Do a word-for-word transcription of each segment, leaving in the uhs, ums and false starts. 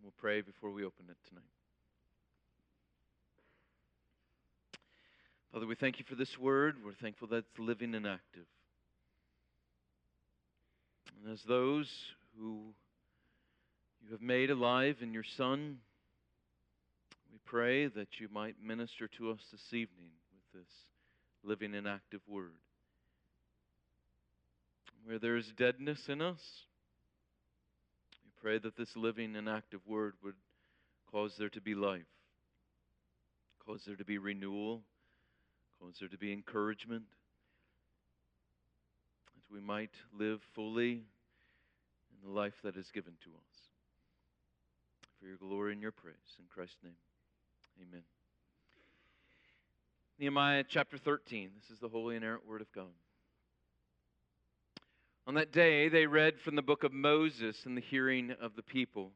We'll pray before we open it tonight. Father, we thank you for this word. We're thankful that it's living and active. And as those who you have made alive in your Son, we pray that you might minister to us this evening with this living and active word. Where there is deadness in us, we pray that this living and active word would cause there to be life, cause there to be renewal, cause there to be encouragement, that we might live fully in the life that is given to us. For your glory and your praise. In Christ's name, amen. Nehemiah chapter thirteen. This is the holy and inerrant word of God. On that day, they read from the book of Moses in the hearing of the people.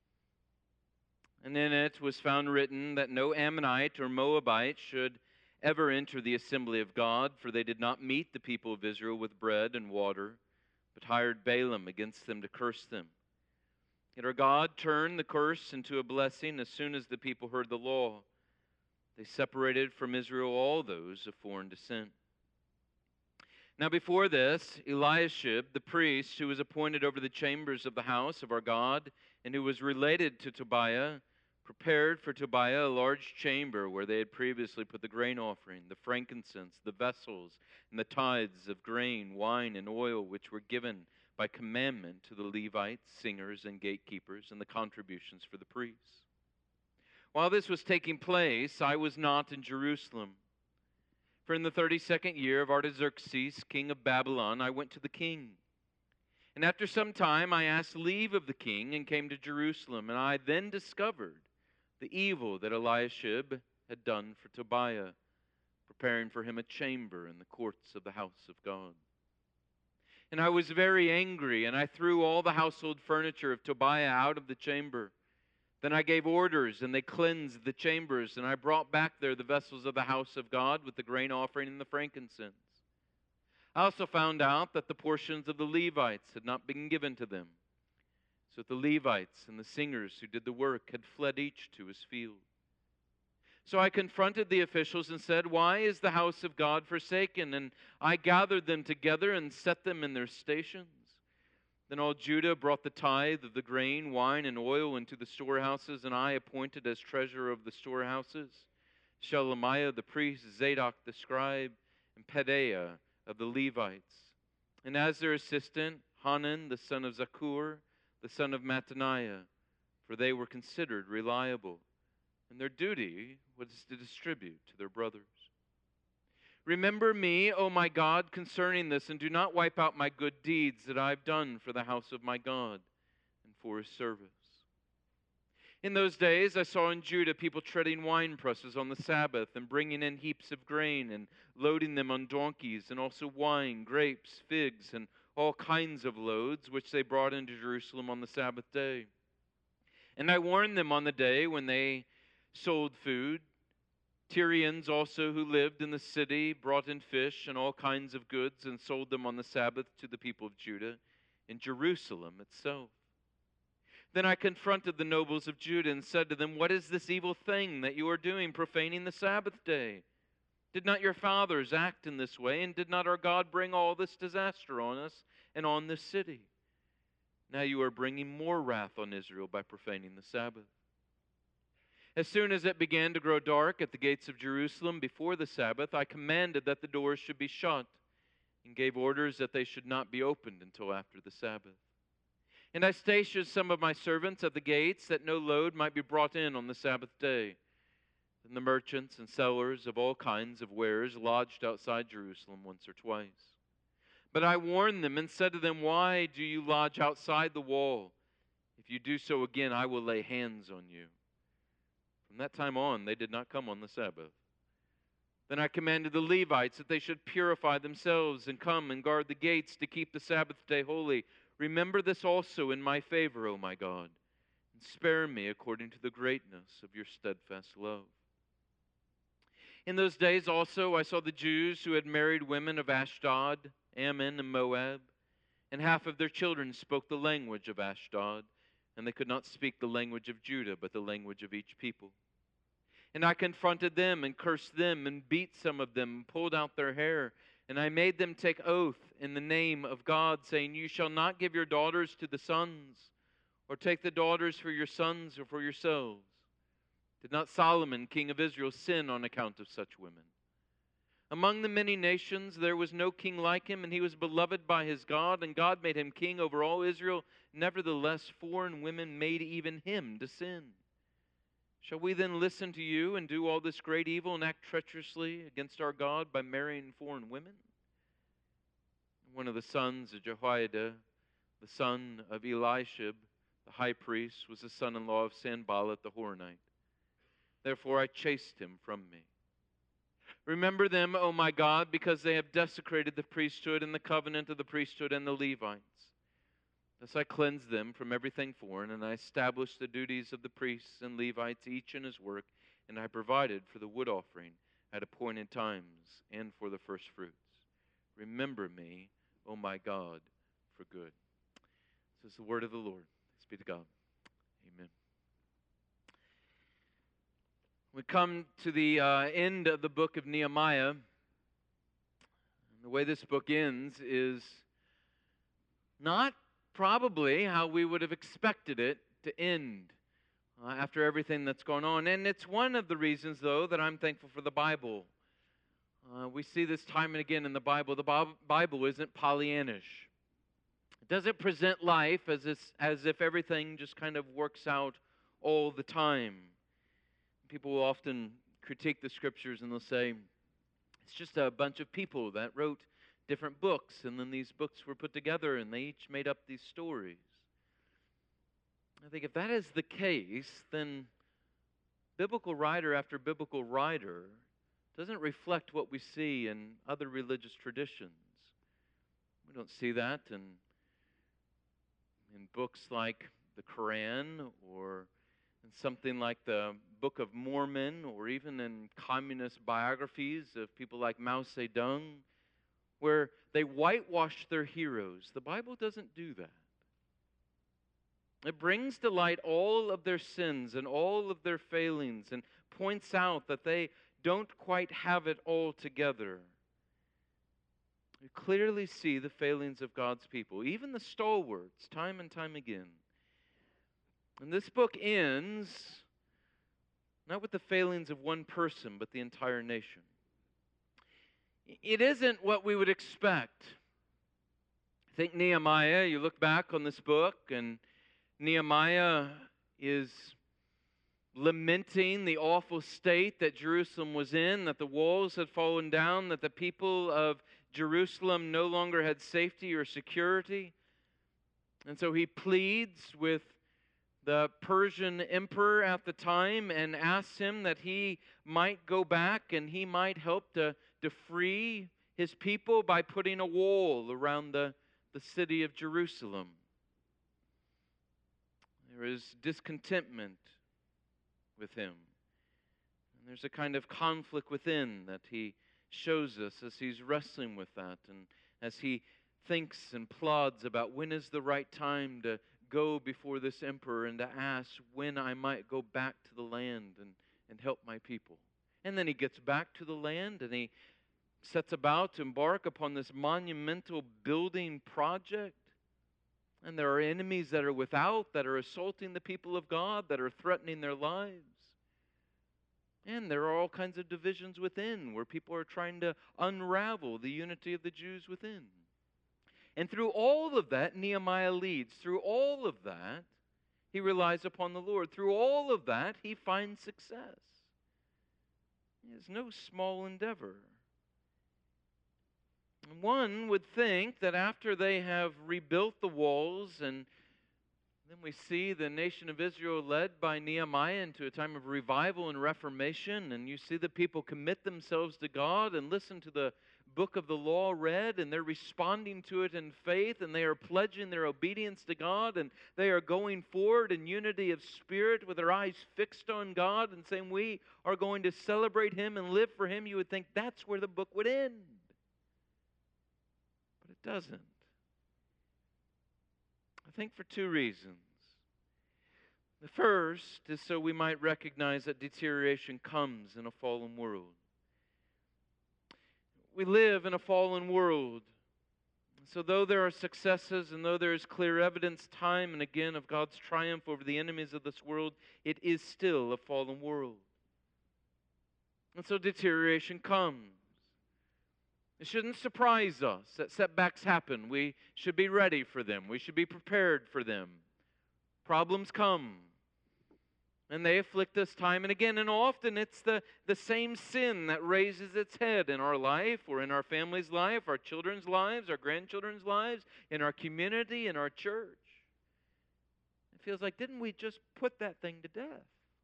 And in it was found written that no Ammonite or Moabite should ever enter the assembly of God, for they did not meet the people of Israel with bread and water, but hired Balaam against them to curse them. Yet our God turned the curse into a blessing as soon as the people heard the law. They separated from Israel all those of foreign descent. Now before this, Eliashib, the priest, who was appointed over the chambers of the house of our God, and who was related to Tobiah, prepared for Tobiah a large chamber where they had previously put the grain offering, the frankincense, the vessels, and the tithes of grain, wine, and oil, which were given by commandment to the Levites, singers, and gatekeepers, and the contributions for the priests. While this was taking place, I was not in Jerusalem. For in the thirty-second year of Artaxerxes, king of Babylon, I went to the king. And after some time I asked leave of the king and came to Jerusalem. And I then discovered the evil that Eliashib had done for Tobiah, preparing for him a chamber in the courts of the house of God. And I was very angry, and I threw all the household furniture of Tobiah out of the chamber. Then I gave orders, and they cleansed the chambers, and I brought back there the vessels of the house of God with the grain offering and the frankincense. I also found out that the portions of the Levites had not been given to them, so that the Levites and the singers who did the work had fled each to his field. So I confronted the officials and said, "Why is the house of God forsaken?" And I gathered them together and set them in their stations. Then all Judah brought the tithe of the grain, wine, and oil into the storehouses, and I appointed as treasurer of the storehouses Shelemiah the priest, Zadok the scribe, and Pedaiah of the Levites. And as their assistant, Hanan the son of Zakur, the son of Mattaniah, for they were considered reliable, and their duty was to distribute to their brothers. Remember me, O my God, concerning this, and do not wipe out my good deeds that I have done for the house of my God and for his service. In those days I saw in Judah people treading wine presses on the Sabbath and bringing in heaps of grain and loading them on donkeys, and also wine, grapes, figs, and all kinds of loads, which they brought into Jerusalem on the Sabbath day. And I warned them on the day when they sold food. Tyrians also who lived in the city brought in fish and all kinds of goods and sold them on the Sabbath to the people of Judah in Jerusalem itself. Then I confronted the nobles of Judah and said to them, "What is this evil thing that you are doing, profaning the Sabbath day? Did not your fathers act in this way, and did not our God bring all this disaster on us and on this city? Now you are bringing more wrath on Israel by profaning the Sabbath." As soon as it began to grow dark at the gates of Jerusalem before the Sabbath, I commanded that the doors should be shut and gave orders that they should not be opened until after the Sabbath. And I stationed some of my servants at the gates that no load might be brought in on the Sabbath day. Then the merchants and sellers of all kinds of wares lodged outside Jerusalem once or twice. But I warned them and said to them, "Why do you lodge outside the wall? If you do so again, I will lay hands on you." From that time on, they did not come on the Sabbath. Then I commanded the Levites that they should purify themselves and come and guard the gates to keep the Sabbath day holy. Remember this also in my favor, O my God, and spare me according to the greatness of your steadfast love. In those days also I saw the Jews who had married women of Ashdod, Ammon, and Moab, and half of their children spoke the language of Ashdod, and they could not speak the language of Judah, but the language of each people. And I confronted them and cursed them and beat some of them and pulled out their hair. And I made them take oath in the name of God, saying, You shall not give your daughters to the sons, or take the daughters for your sons or for yourselves. Did not Solomon, king of Israel, sin on account of such women? Among the many nations there was no king like him, and he was beloved by his God, and God made him king over all Israel. Nevertheless, foreign women made even him to sin. Shall we then listen to you and do all this great evil and act treacherously against our God by marrying foreign women? One of the sons of Jehoiada, the son of Eliashib, the high priest, was the son-in-law of Sanballat the Horonite. Therefore I chased him from me. Remember them, O my God, because they have desecrated the priesthood and the covenant of the priesthood and the Levites. Thus I cleansed them from everything foreign, and I established the duties of the priests and Levites, each in his work, and I provided for the wood offering at appointed times and for the first fruits. Remember me, O my God, for good. This is the word of the Lord. Thanks be to God. Amen. We come to the uh, end of the book of Nehemiah. And the way this book ends is not probably how we would have expected it to end uh, after everything that's gone on. And it's one of the reasons, though, that I'm thankful for the Bible. Uh, we see this time and again in the Bible. The Bible isn't Pollyannish. It doesn't present life as if, as if everything just kind of works out all the time. People will often critique the scriptures and they'll say, it's just a bunch of people that wrote different books, and then these books were put together and they each made up these stories. I think if that is the case, then biblical writer after biblical writer doesn't reflect what we see in other religious traditions. We don't see that in, in books like the Quran, or in something like the Book of Mormon, or even in communist biographies of people like Mao Zedong, where they whitewash their heroes. The Bible doesn't do that. It brings to light all of their sins and all of their failings and points out that they don't quite have it all together. We clearly see the failings of God's people, even the stalwarts, time and time again. And this book ends not with the failings of one person, but the entire nation. It isn't what we would expect. I think Nehemiah, you look back on this book, and Nehemiah is lamenting the awful state that Jerusalem was in, that the walls had fallen down, that the people of Jerusalem no longer had safety or security. And so he pleads with the Persian emperor at the time and asks him that he might go back and he might help to, to free his people by putting a wall around the, the city of Jerusalem. There is discontentment with him. And there's a kind of conflict within that he shows us as he's wrestling with that, and as he thinks and plods about when is the right time to go before this emperor and to ask when I might go back to the land and, and help my people. And then he gets back to the land and he sets about to embark upon this monumental building project. And there are enemies that are without, that are assaulting the people of God, that are threatening their lives. And there are all kinds of divisions within, where people are trying to unravel the unity of the Jews within. And through all of that, Nehemiah leads. Through all of that, he relies upon the Lord. Through all of that, he finds success. It's no small endeavor. One would think that after they have rebuilt the walls, and then we see the nation of Israel led by Nehemiah into a time of revival and reformation, and you see the people commit themselves to God and listen to the book of the law read, and they're responding to it in faith, and they are pledging their obedience to God, and they are going forward in unity of spirit with their eyes fixed on God and saying, we are going to celebrate Him and live for Him. You would think that's where the book would end. But it doesn't. I think for two reasons. The first is so we might recognize that deterioration comes in a fallen world. We live in a fallen world. So though there are successes and though there is clear evidence time and again of God's triumph over the enemies of this world, it is still a fallen world. And so deterioration comes. It shouldn't surprise us that setbacks happen. We should be ready for them. We should be prepared for them. Problems come. And they afflict us time and again. And often it's the, the same sin that raises its head in our life or in our family's life, our children's lives, our grandchildren's lives, in our community, in our church. It feels like, didn't we just put that thing to death?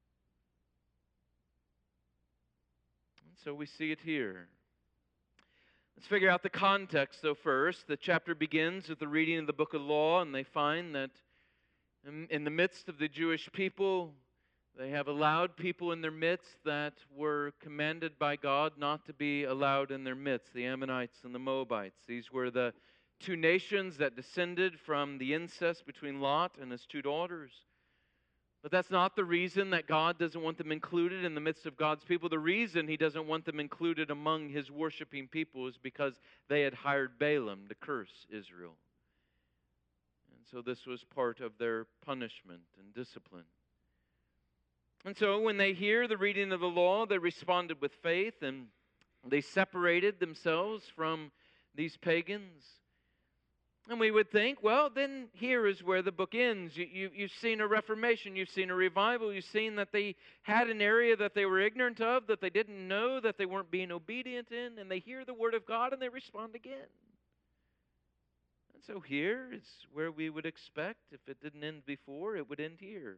And so we see it here. Let's figure out the context, though, first. The chapter begins with the reading of the book of law, and they find that in, in the midst of the Jewish people, they have allowed people in their midst that were commanded by God not to be allowed in their midst, the Ammonites and the Moabites. These were the two nations that descended from the incest between Lot and his two daughters. But that's not the reason that God doesn't want them included in the midst of God's people. The reason He doesn't want them included among His worshiping people is because they had hired Balaam to curse Israel. And so this was part of their punishment and discipline. And so when they hear the reading of the law, they responded with faith and they separated themselves from these pagans. And we would think, well, then here is where the book ends. You, you, you've seen a reformation, you've seen a revival, you've seen that they had an area that they were ignorant of, that they didn't know, that they weren't being obedient in, and they hear the word of God and they respond again. And so here is where we would expect, if it didn't end before, it would end here.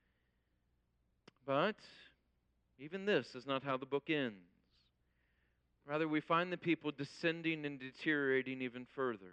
But even this is not how the book ends. Rather, we find the people descending and deteriorating even further.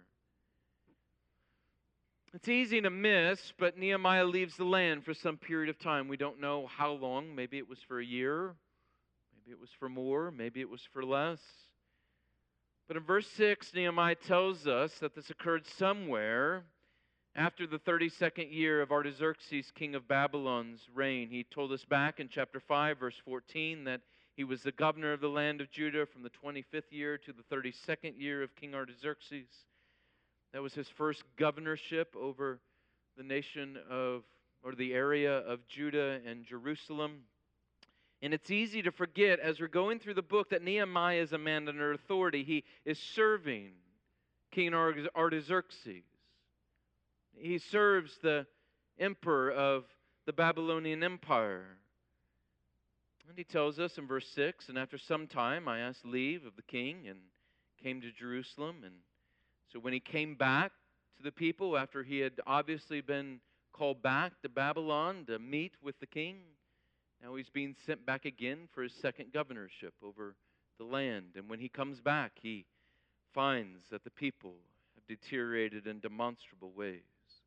It's easy to miss, but Nehemiah leaves the land for some period of time. We don't know how long. Maybe it was for a year. Maybe it was for more. Maybe it was for less. But in verse six, Nehemiah tells us that this occurred somewhere after the thirty-second year of Artaxerxes, king of Babylon's reign. He told us back in chapter five, verse fourteen, that he was the governor of the land of Judah from the twenty-fifth year to the thirty-second year of King Artaxerxes. That was his first governorship over the nation of, or the area of Judah and Jerusalem. And it's easy to forget as we're going through the book that Nehemiah is a man under authority. He is serving King Artaxerxes. He serves the emperor of the Babylonian Empire. And he tells us in verse six, and after some time I asked leave of the king and came to Jerusalem. And so when he came back to the people after he had obviously been called back to Babylon to meet with the king, now he's being sent back again for his second governorship over the land. And when he comes back, he finds that the people have deteriorated in demonstrable ways.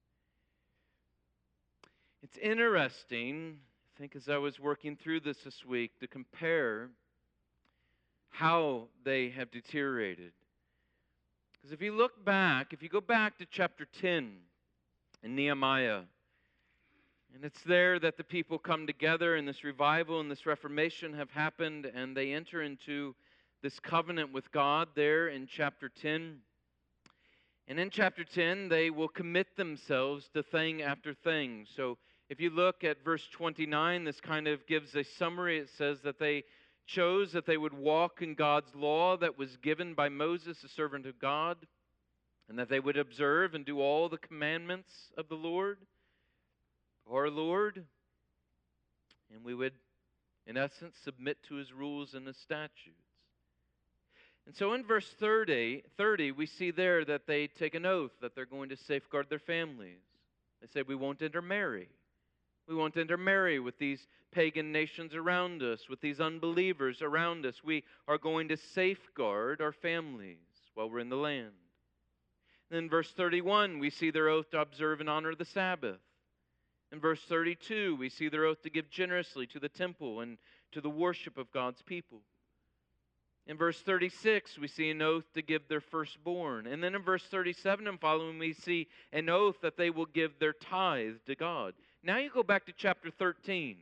It's interesting, I think, as I was working through this this week, to compare how they have deteriorated. Because if you look back, if you go back to chapter ten in Nehemiah, and it's there that the people come together and this revival and this reformation have happened, and they enter into this covenant with God there in chapter ten. And in chapter ten, they will commit themselves to thing after thing. So if you look at verse twenty-nine, this kind of gives a summary. It says that they chose that they would walk in God's law that was given by Moses, the servant of God, and that they would observe and do all the commandments of the Lord, our Lord, and we would, in essence, submit to His rules and His statutes. And so in verse thirty, thirty, we see there that they take an oath that they're going to safeguard their families. They say, we won't intermarry. We won't intermarry with these pagan nations around us, with these unbelievers around us. We are going to safeguard our families while we're in the land. And in verse thirty-one, we see their oath to observe and honor the Sabbath. In verse thirty-two, we see their oath to give generously to the temple and to the worship of God's people. In verse thirty-six, we see an oath to give their firstborn. And then in verse thirty-seven and following, we see an oath that they will give their tithe to God. Now you go back to chapter thirteen.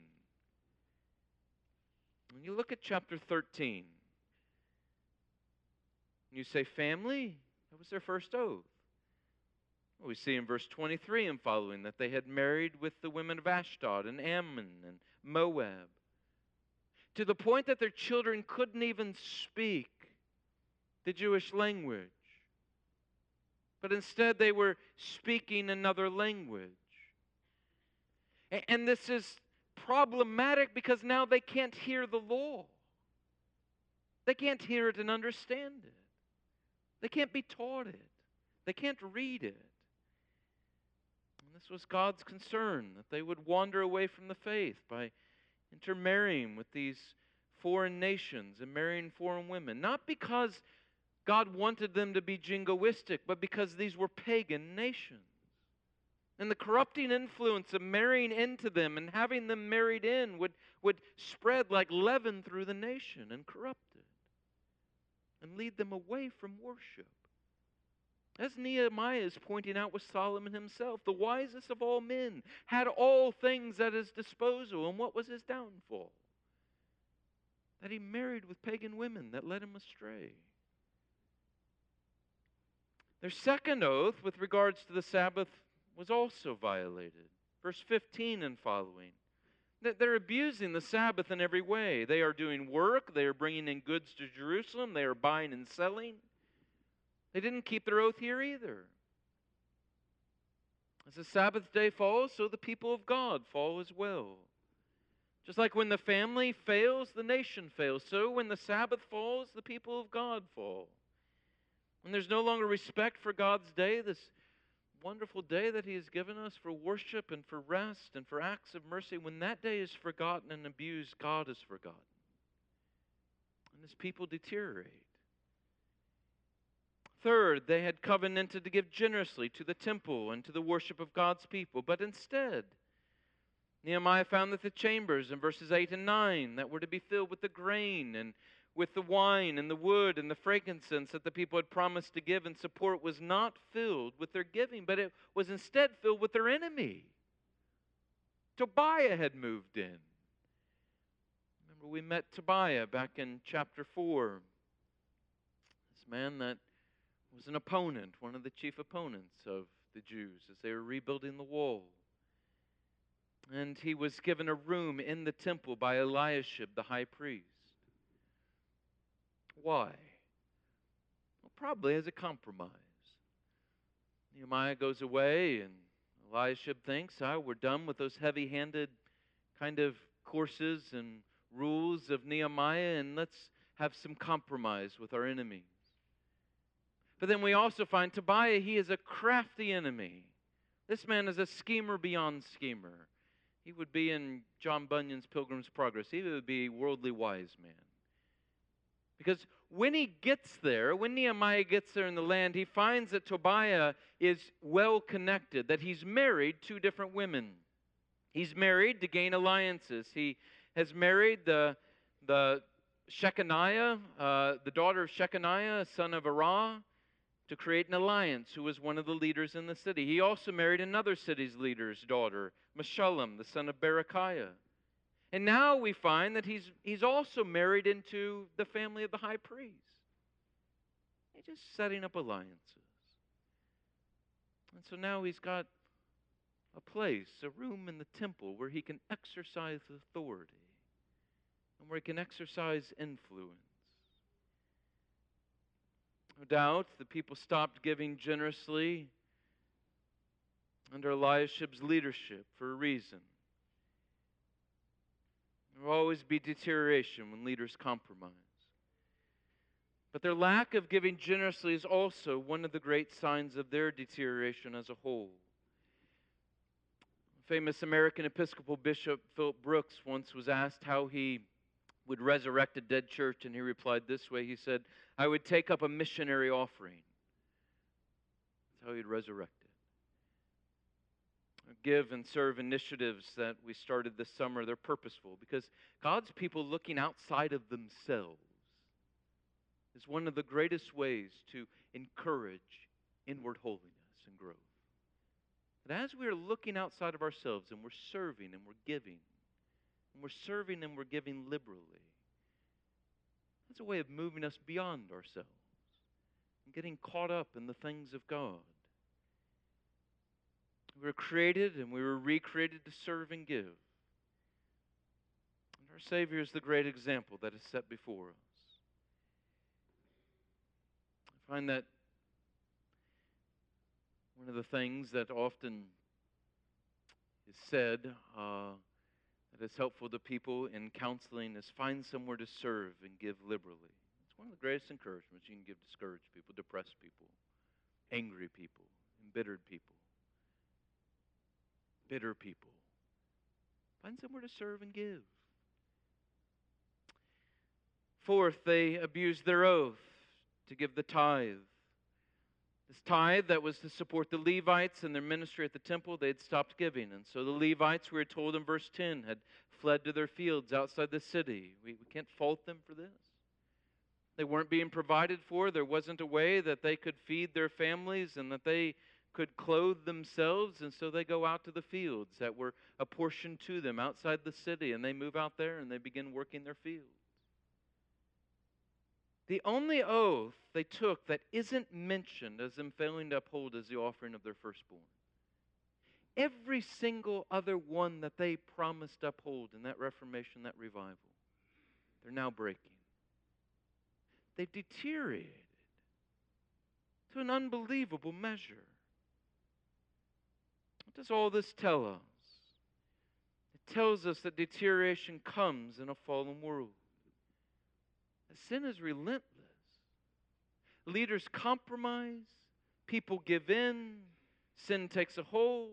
When you look at chapter thirteen, you say, family, that was their first oath. Well, we see in verse twenty-three and following that they had married with the women of Ashdod and Ammon and Moab, to the point that their children couldn't even speak the Jewish language. But instead they were speaking another language. And this is problematic because now they can't hear the law. They can't hear it and understand it. They can't be taught it. They can't read it. And this was God's concern, that they would wander away from the faith by intermarrying with these foreign nations and marrying foreign women. Not because God wanted them to be jingoistic, but because these were pagan nations. And the corrupting influence of marrying into them and having them married in would, would spread like leaven through the nation and corrupt it and lead them away from worship. As Nehemiah is pointing out with Solomon himself, the wisest of all men had all things at his disposal. And what was his downfall? That he married with pagan women that led him astray. Their second oath with regards to the Sabbath was also violated. Verse fifteen and following. They're abusing the Sabbath in every way. They are doing work. They are bringing in goods to Jerusalem. They are buying and selling. They didn't keep their oath here either. As the Sabbath day falls, so the people of God fall as well. Just like when the family fails, the nation fails. So when the Sabbath falls, the people of God fall. When there's no longer respect for God's day, this wonderful day that He has given us for worship and for rest and for acts of mercy, when that day is forgotten and abused, God is forgotten. And His people deteriorate. Third, they had covenanted to give generously to the temple and to the worship of God's people. But instead, Nehemiah found that the chambers in verses eight and nine that were to be filled with the grain and with the wine and the wood and the frankincense that the people had promised to give in support was not filled with their giving, but it was instead filled with their enemy. Tobiah had moved in. Remember, we met Tobiah back in chapter four. This man that was an opponent, one of the chief opponents of the Jews as they were rebuilding the wall. And he was given a room in the temple by Eliashib, the high priest. Why? Well, probably as a compromise. Nehemiah goes away, and Eliashib thinks, oh, we're done with those heavy-handed kind of courses and rules of Nehemiah, and let's have some compromise with our enemies. But then we also find Tobiah, he is a crafty enemy. This man is a schemer beyond schemer. He would be in John Bunyan's Pilgrim's Progress. He would be a worldly wise man. Because when he gets there, when Nehemiah gets there in the land, he finds that Tobiah is well connected, that he's married two different women. He's married to gain alliances. He has married the, the Shechaniah, uh, the daughter of Shechaniah, son of Arah, to create an alliance, who was one of the leaders in the city. He also married another city's leader's daughter, Meshullam, the son of Berechiah. And now we find that he's, he's also married into the family of the high priest. He's just setting up alliances. And so now he's got a place, a room in the temple where he can exercise authority and where he can exercise influence. No doubt the people stopped giving generously under Eliashib's leadership for a reason. There will always be deterioration when leaders compromise. But their lack of giving generously is also one of the great signs of their deterioration as a whole. Famous American Episcopal Bishop Philip Brooks once was asked how he would resurrect a dead church, and he replied this way. He said, I would take up a missionary offering. That's how he'd resurrect it. Give and serve initiatives that we started this summer, they're purposeful because God's people looking outside of themselves is one of the greatest ways to encourage inward holiness and growth. That as we are looking outside of ourselves and we're serving and we're giving, and we're serving and we're giving liberally, that's a way of moving us beyond ourselves and getting caught up in the things of God. We were created and we were recreated to serve and give. And our Savior is the great example that is set before us. I find that one of the things that often is said uh, that is helpful to people in counseling is find somewhere to serve and give liberally. It's one of the greatest encouragements you can give discouraged people, depressed people, angry people, embittered people, bitter people. Find somewhere to serve and give. Fourth, they abused their oath to give the tithe. This tithe that was to support the Levites and their ministry at the temple, they had stopped giving. And so the Levites, we are told in verse ten, had fled to their fields outside the city. We, we can't fault them for this. They weren't being provided for. There wasn't a way that they could feed their families and that they could clothe themselves. And so they go out to the fields that were apportioned to them outside the city. And they move out there and they begin working their fields. The only oath they took that isn't mentioned as them failing to uphold is the offering of their firstborn. Every single other one that they promised to uphold in that Reformation, that revival, they're now breaking. They've deteriorated to an unbelievable measure. What does all this tell us? It tells us that deterioration comes in a fallen world. Sin is relentless. Leaders compromise. People give in. Sin takes a hold.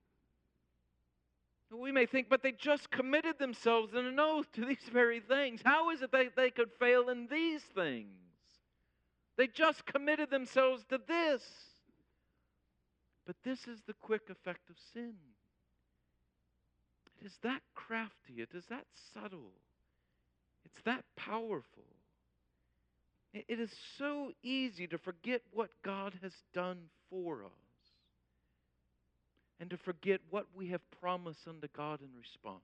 We may think, but they just committed themselves in an oath to these very things. How is it that they could fail in these things? They just committed themselves to this. But this is the quick effect of sin. It is that crafty. It is that subtle. It's that powerful. It is so easy to forget what God has done for us and to forget what we have promised unto God in response.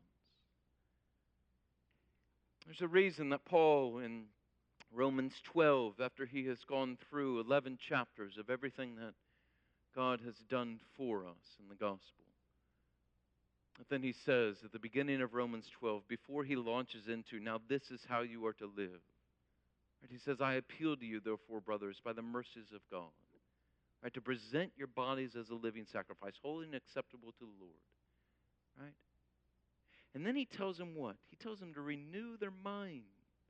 There's a reason that Paul in Romans twelve, after he has gone through eleven chapters of everything that God has done for us in the gospel, but then he says at the beginning of Romans twelve, before he launches into, now this is how you are to live. Right, he says, I appeal to you, therefore, brothers, by the mercies of God, right, to present your bodies as a living sacrifice, holy and acceptable to the Lord. Right? And then he tells them what? He tells them to renew their minds.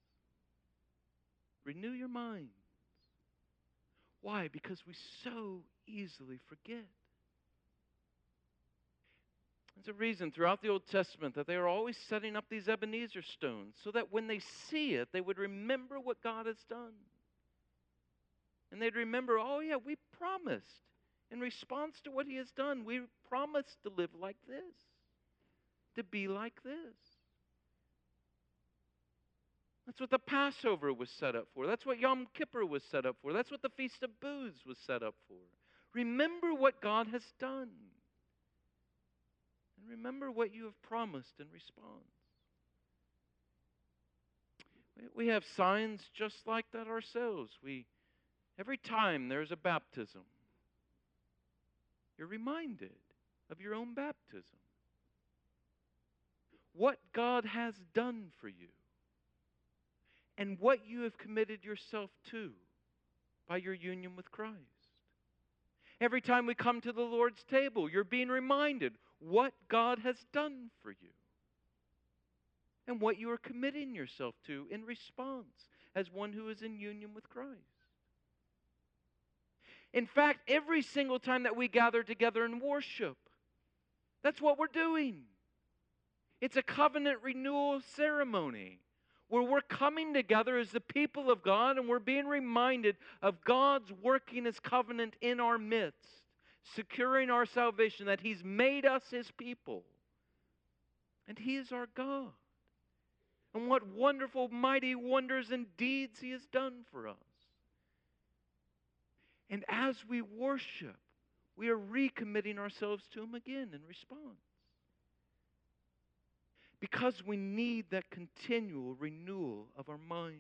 Renew your minds. Why? Because we so easily forget. There's a reason throughout the Old Testament that they are always setting up these Ebenezer stones so that when they see it, they would remember what God has done. And they'd remember, oh yeah, we promised in response to what he has done. We promised to live like this, to be like this. That's what the Passover was set up for. That's what Yom Kippur was set up for. That's what the Feast of Booths was set up for. Remember what God has done. And remember what you have promised in response. We have signs just like that ourselves. We, every time there's a baptism, you're reminded of your own baptism. What God has done for you. And what you have committed yourself to by your union with Christ. Every time we come to the Lord's table, you're being reminded what God has done for you and what you are committing yourself to in response as one who is in union with Christ. In fact, every single time that we gather together in worship, that's what we're doing. It's a covenant renewal ceremony where we're coming together as the people of God and we're being reminded of God's working His covenant in our midst, securing our salvation, that He's made us His people. And He is our God. And what wonderful, mighty wonders and deeds He has done for us. And as we worship, we are recommitting ourselves to Him again in response. Because we need that continual renewal of our mind.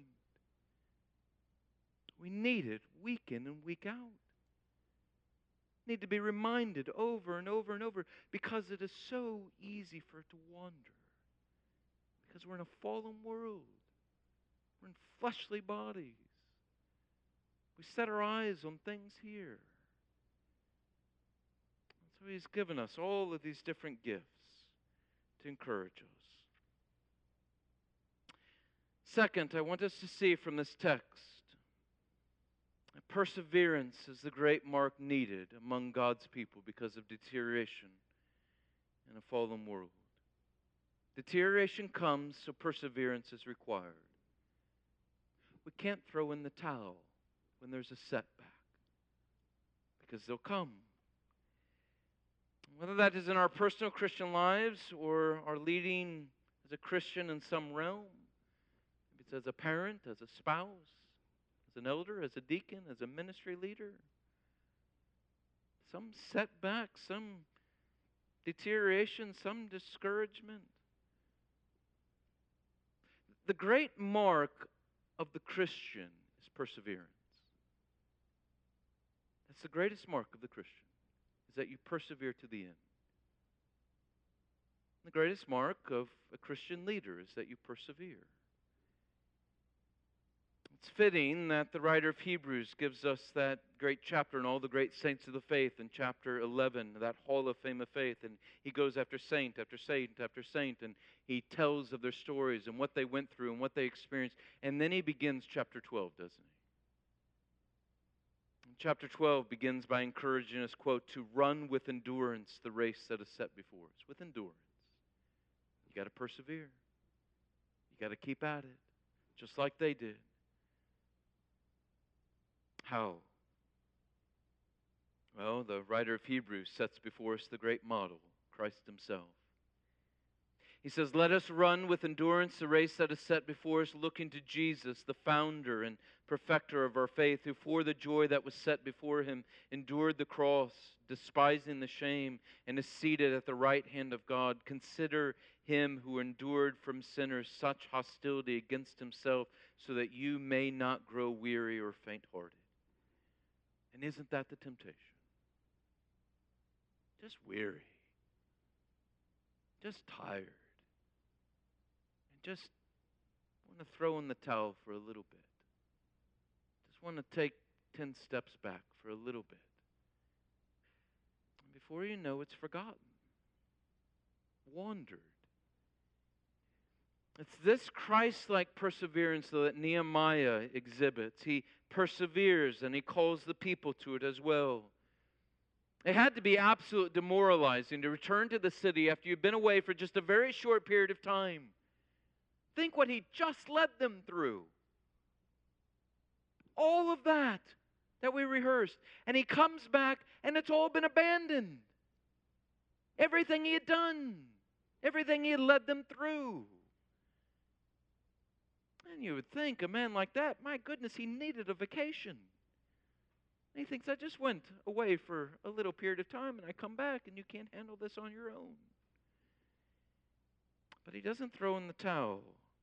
We need it week in and week out. Need to be reminded over and over and over, because it is so easy for it to wander. Because we're in a fallen world. We're in fleshly bodies. We set our eyes on things here. So He's given us all of these different gifts to encourage us. Second, I want us to see from this text that perseverance is the great mark needed among God's people because of deterioration in a fallen world. Deterioration comes, so perseverance is required. We can't throw in the towel when there's a setback, because they'll come. Whether that is in our personal Christian lives or our leading as a Christian in some realm, maybe it's as a parent, as a spouse, as an elder, as a deacon, as a ministry leader. Some setback, some deterioration, some discouragement. The great mark of the Christian is perseverance. That's the greatest mark of the Christian, is that you persevere to the end. The greatest mark of a Christian leader is that you persevere. It's fitting that the writer of Hebrews gives us that great chapter in all the great saints of the faith in chapter eleven, that hall of fame of faith. And he goes after saint after saint after saint, and he tells of their stories and what they went through and what they experienced. And then he begins chapter twelve, doesn't he? And chapter twelve begins by encouraging us, quote, to run with endurance the race that is set before us. With endurance. You got to persevere. You got to keep at it, just like they did. How? Well, the writer of Hebrews sets before us the great model, Christ Himself. He says, let us run with endurance the race that is set before us, looking to Jesus, the founder and perfecter of our faith, who for the joy that was set before Him endured the cross, despising the shame, and is seated at the right hand of God. Consider Him who endured from sinners such hostility against Himself, so that you may not grow weary or faint-hearted. And isn't that the temptation? Just weary. Just tired. And just want to throw in the towel for a little bit. Just want to take ten steps back for a little bit. And before you know, it's forgotten. Wandered. It's this Christ-like perseverance that Nehemiah exhibits. He perseveres and he calls the people to it as well. It had to be absolutely demoralizing to return to the city after you've been away for just a very short period of time. Think what he just led them through. All of that that we rehearsed. And he comes back and it's all been abandoned. Everything he had done. Everything he had led them through. And you would think a man like that, my goodness, he needed a vacation. And he thinks, I just went away for a little period of time and I come back and you can't handle this on your own. But he doesn't throw in the towel.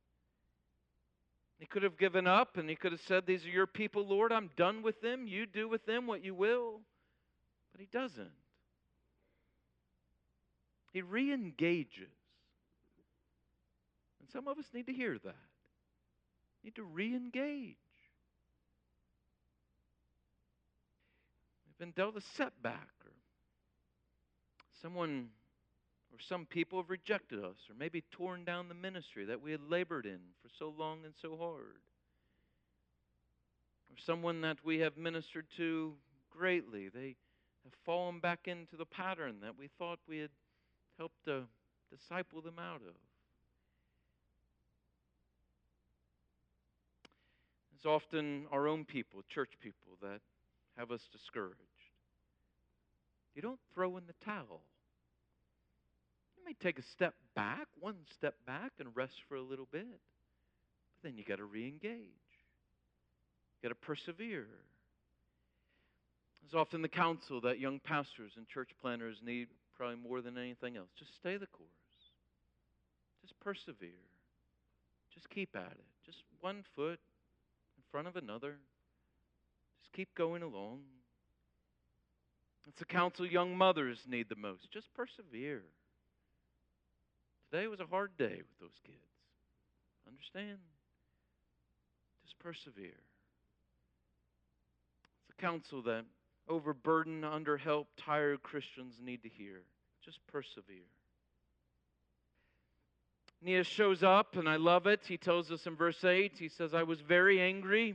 He could have given up and he could have said, these are your people, Lord, I'm done with them. You do with them what you will. But he doesn't. He re-engages. And some of us need to hear that. Need to re-engage. We've been dealt a setback, or someone or some people have rejected us, or maybe torn down the ministry that we had labored in for so long and so hard. Or someone that we have ministered to greatly, they have fallen back into the pattern that we thought we had helped to disciple them out of. It's often our own people, church people, that have us discouraged. You don't throw in the towel. You may take a step back, one step back, and rest for a little bit. But then you got to re-engage. You got to persevere. It's often the counsel that young pastors and church planners need probably more than anything else. Just stay the course. Just persevere. Just keep at it. Just one foot in front of another. Just keep going along. It's the counsel young mothers need the most. Just persevere. Today was a hard day with those kids. Understand? Just persevere. It's the counsel that overburdened, underhelped, tired Christians need to hear. Just persevere. Aeneas shows up, and I love it. He tells us in verse eight, he says, I was very angry.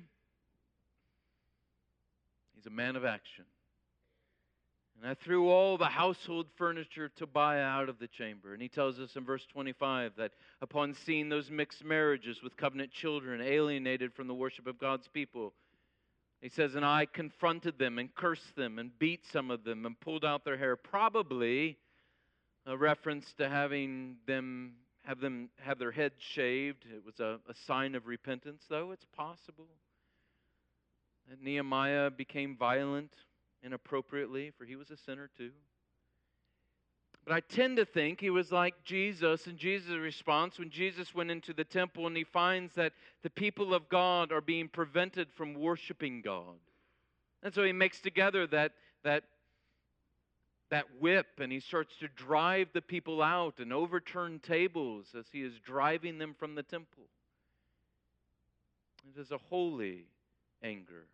He's a man of action. And I threw all the household furniture of Tobiah out of the chamber. And he tells us in verse twenty-five that upon seeing those mixed marriages with covenant children alienated from the worship of God's people, he says, and I confronted them and cursed them and beat some of them and pulled out their hair. Probably a reference to having them have them have their heads shaved. It was a, a sign of repentance, though. It's possible that Nehemiah became violent inappropriately, for he was a sinner too. But I tend to think he was like Jesus, and Jesus' response when Jesus went into the temple and he finds that the people of God are being prevented from worshiping God. And so he makes together that, that, that whip, and he starts to drive the people out and overturn tables as he is driving them from the temple. It is a holy anger.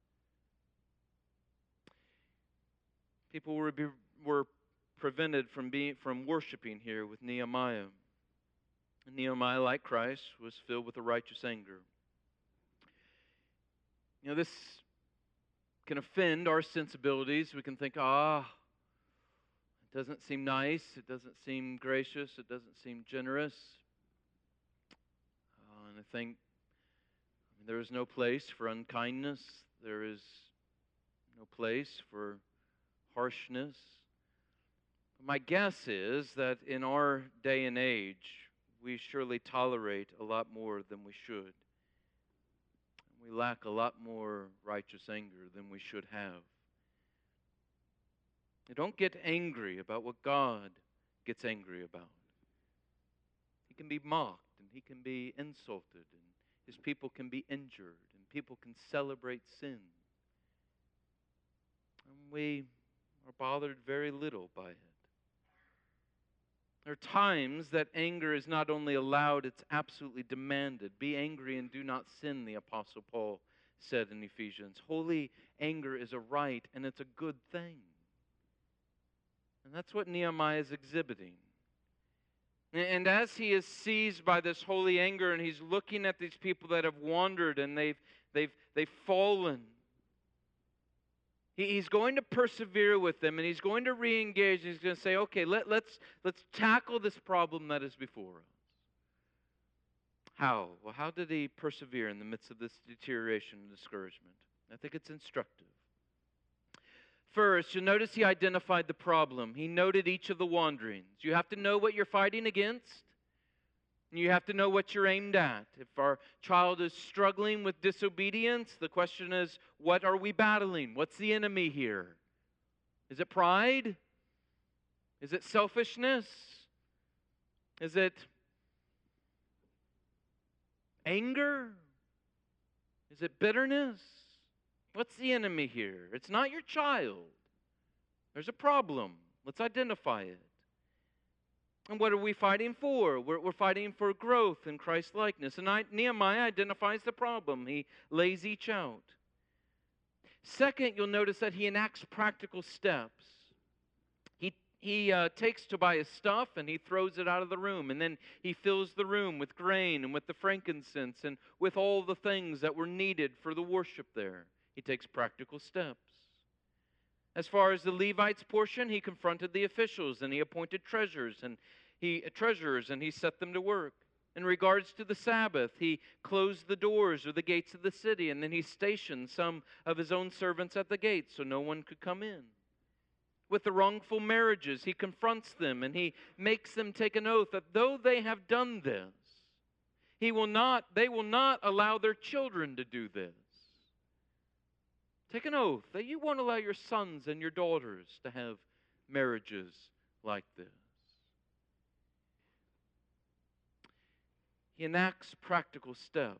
People were, were prevented from being from worshiping here with Nehemiah. And Nehemiah, like Christ, was filled with a righteous anger. You know, this can offend our sensibilities. We can think, ah, it doesn't seem nice, it doesn't seem gracious, it doesn't seem generous. Uh, and I think I mean, there is no place for unkindness. There is no place for harshness. My guess is that in our day and age, we surely tolerate a lot more than we should. We lack a lot more righteous anger than we should have. You don't get angry about what God gets angry about. He can be mocked, and he can be insulted, and his people can be injured, and people can celebrate sin. And we are bothered very little by it. There are times that anger is not only allowed, it's absolutely demanded. Be angry and do not sin, the Apostle Paul said in Ephesians. Holy anger is a right, and it's a good thing. And that's what Nehemiah is exhibiting. And as he is seized by this holy anger, and he's looking at these people that have wandered and they've, they've, they've fallen, he's going to persevere with them, and he's going to re-engage, and he's going to say, okay, let, let's, let's tackle this problem that is before us. How? Well, how did he persevere in the midst of this deterioration and discouragement? I think it's instructive. First, you'll notice he identified the problem. He noted each of the wanderings. You have to know what you're fighting against. And you have to know what you're aimed at. If our child is struggling with disobedience, the question is, what are we battling? What's the enemy here? Is it pride? Is it selfishness? Is it anger? Is it bitterness? What's the enemy here? It's not your child. There's a problem. Let's identify it. And what are we fighting for? We're, we're fighting for growth in Christ-likeness. And I, Nehemiah identifies the problem. He lays each out. Second, you'll notice that he enacts practical steps. He, he uh, takes Tobiah's stuff and he throws it out of the room. And then he fills the room with grain and with the frankincense and with all the things that were needed for the worship there. He takes practical steps. As far as the Levites' portion, he confronted the officials and he appointed treasurers and he treasurers and he set them to work. In regards to the Sabbath, he closed the doors or the gates of the city, and then he stationed some of his own servants at the gates so no one could come in. With the wrongful marriages, he confronts them and he makes them take an oath that though they have done this, he will not, they will not allow their children to do this. Take an oath that you won't allow your sons and your daughters to have marriages like this. He enacts practical steps.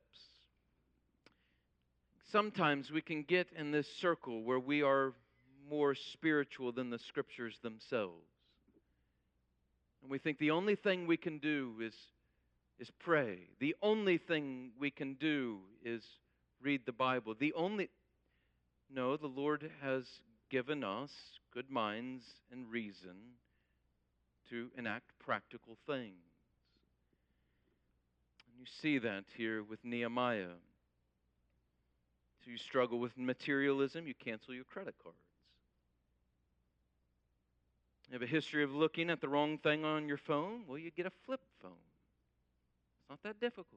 Sometimes we can get in this circle where we are more spiritual than the Scriptures themselves. And we think the only thing we can do is, is pray. The only thing we can do is read the Bible. The only... No, the Lord has given us good minds and reason to enact practical things. And you see that here with Nehemiah. So you struggle with materialism, you cancel your credit cards. You have a history of looking at the wrong thing on your phone? Well, you get a flip phone. It's not that difficult.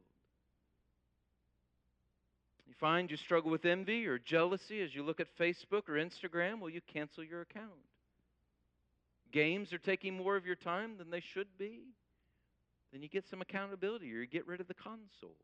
You find you struggle with envy or jealousy as you look at Facebook or Instagram? Well, you cancel your account. Games are taking more of your time than they should be? Then you get some accountability or you get rid of the console.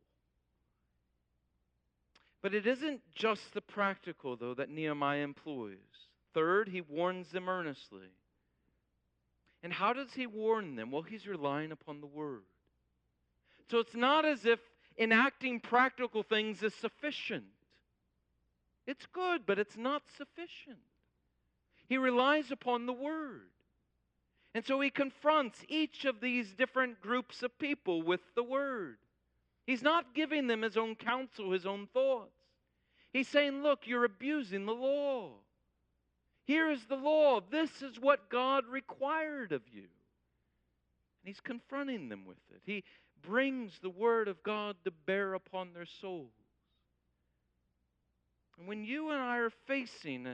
But it isn't just the practical, though, that Nehemiah employs. Third, he warns them earnestly. And how does he warn them? Well, he's relying upon the Word. So it's not as if enacting practical things is sufficient. It's good, but it's not sufficient. He relies upon the Word. And so he confronts each of these different groups of people with the Word. He's not giving them his own counsel, his own thoughts. He's saying, look, you're abusing the law. Here is the law. This is what God required of you. And he's confronting them with it. He brings the Word of God to bear upon their souls. And when you and I are facing a,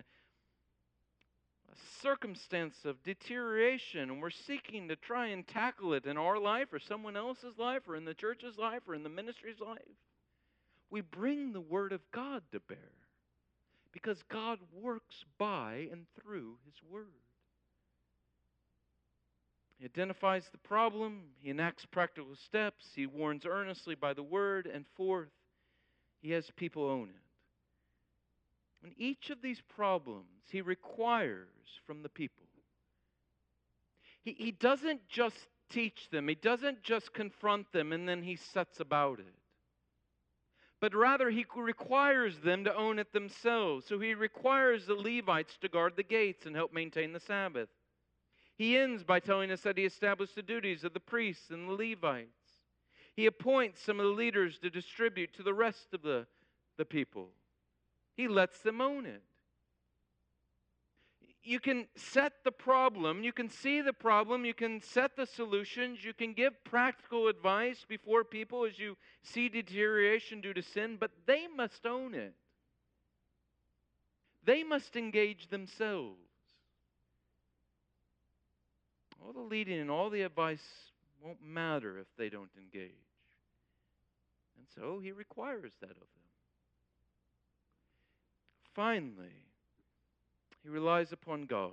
a circumstance of deterioration and we're seeking to try and tackle it in our life or someone else's life or in the church's life or in the ministry's life, we bring the Word of God to bear because God works by and through His Word. He identifies the problem, he enacts practical steps, he warns earnestly by the Word, and fourth, he has people own it. In each of these problems, he requires from the people. He, he doesn't just teach them, he doesn't just confront them, and then he sets about it. But rather, he requires them to own it themselves. So he requires the Levites to guard the gates and help maintain the Sabbath. He ends by telling us that he established the duties of the priests and the Levites. He appoints some of the leaders to distribute to the rest of the, the people. He lets them own it. You can set the problem, you can see the problem, you can set the solutions, you can give practical advice before people as you see deterioration due to sin, but they must own it. They must engage themselves. All the leading and all the advice won't matter if they don't engage. And so he requires that of them. Finally, he relies upon God.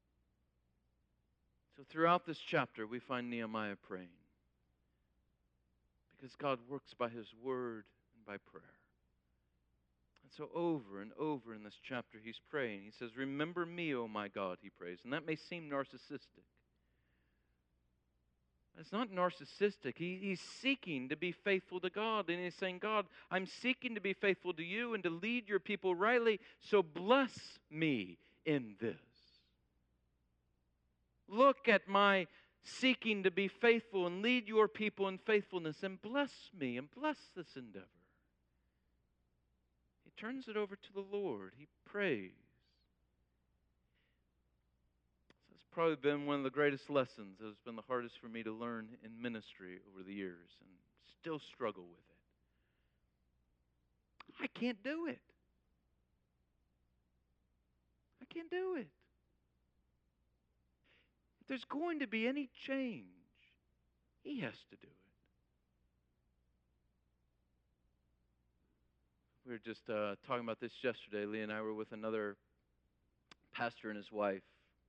So throughout this chapter, we find Nehemiah praying. Because God works by His Word and by prayer. And so over and over in this chapter, he's praying. He says, remember me, O my God, he prays. And that may seem narcissistic. It's not narcissistic. He, he's seeking to be faithful to God. And he's saying, God, I'm seeking to be faithful to you and to lead your people rightly. So bless me in this. Look at my seeking to be faithful and lead your people in faithfulness and bless me and bless this endeavor. He turns it over to the Lord. He prays. It's probably been one of the greatest lessons that has been the hardest for me to learn in ministry over the years and still struggle with it. I can't do it. I can't do it. If there's going to be any change, he has to do it. We were just uh, talking about this yesterday. Lee and I were with another pastor and his wife.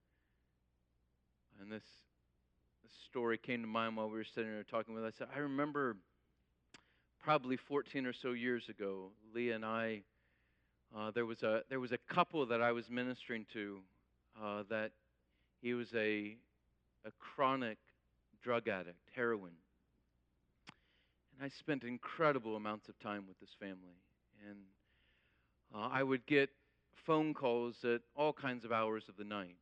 And this, this story came to mind while we were sitting there talking with us. I said, I remember probably fourteen or so years ago, Leah and I Uh, there was a there was a couple that I was ministering to uh, that he was a a chronic drug addict, heroin, and I spent incredible amounts of time with this family. And uh, I would get phone calls at all kinds of hours of the night.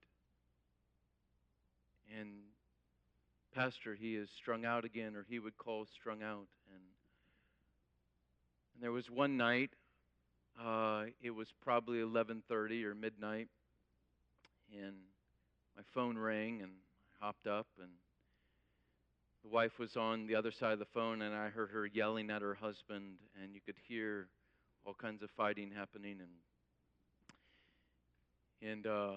And Pastor, he is strung out again, or he would call strung out. And, and there was one night, uh, it was probably eleven thirty or midnight, and my phone rang, and I hopped up, and the wife was on the other side of the phone, and I heard her yelling at her husband, and you could hear all kinds of fighting happening, and and uh,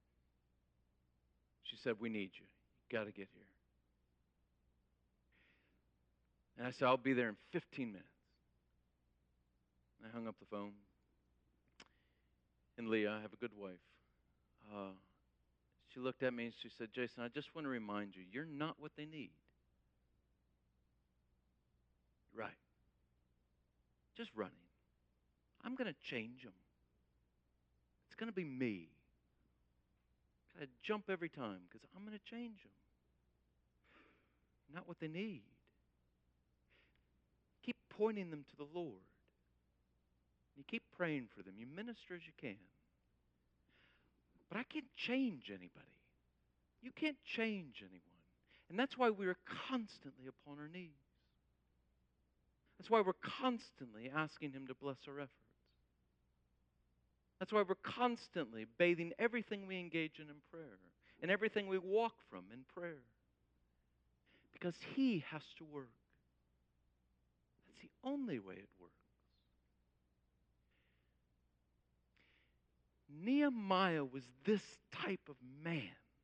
she said, "We need you. You got to get here." And I said, "I'll be there in fifteen minutes." And I hung up the phone. And Leah, I have a good wife. Uh, she looked at me and she said, "Jason, I just want to remind you, you're not what they need." Right. Just running. I'm going to change them. It's going to be me. I jump every time because I'm going to change them. Not what they need. Keep pointing them to the Lord. You keep praying for them. You minister as you can. But I can't change anybody. You can't change anyone. And that's why we're constantly upon our knees. That's why we're constantly asking Him to bless our efforts. That's why we're constantly bathing everything we engage in in prayer and everything we walk from in prayer. Because He has to work. That's the only way it works. Nehemiah was this type of man.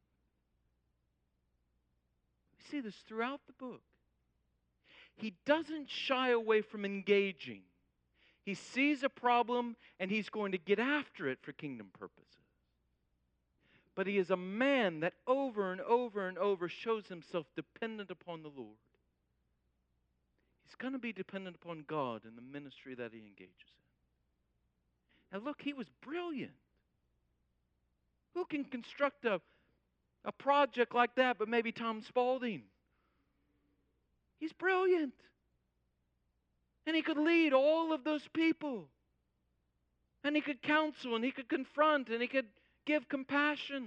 We see this throughout the book. He doesn't shy away from engaging. He sees a problem and he's going to get after it for kingdom purposes. But he is a man that over and over and over shows himself dependent upon the Lord. He's going to be dependent upon God in the ministry that he engages in. Now look, he was brilliant. Who can construct a, a project like that but maybe Tom Spaulding? He's brilliant. And he could lead all of those people. And he could counsel, and he could confront, and he could give compassion.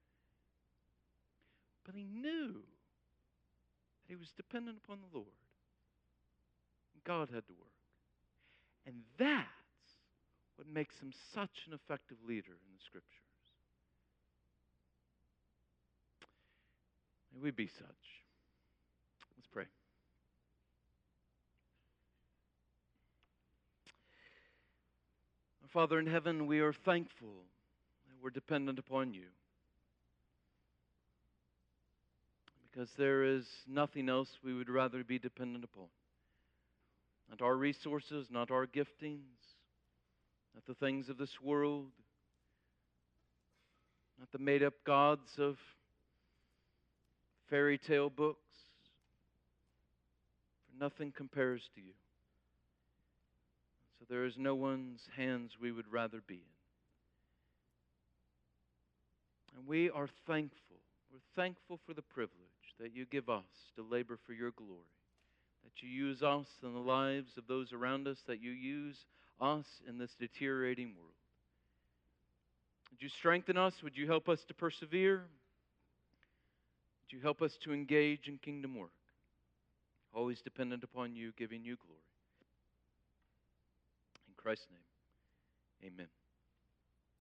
But he knew that he was dependent upon the Lord. And God had to work. And that's what makes him such an effective leader in the Scriptures. May we be such. Let's pray. Father in heaven, we are thankful that we're dependent upon you. Because there is nothing else we would rather be dependent upon. Not our resources, not our giftings, not the things of this world, not the made-up gods of fairy tale books. For nothing compares to you. So there is no one's hands we would rather be in. And we are thankful. We're thankful for the privilege that you give us to labor for your glory. That you use us in the lives of those around us. That you use us in this deteriorating world. Would you strengthen us? Would you help us to persevere? Would you help us to engage in kingdom work? Always dependent upon you, giving you glory. In Christ's name, amen.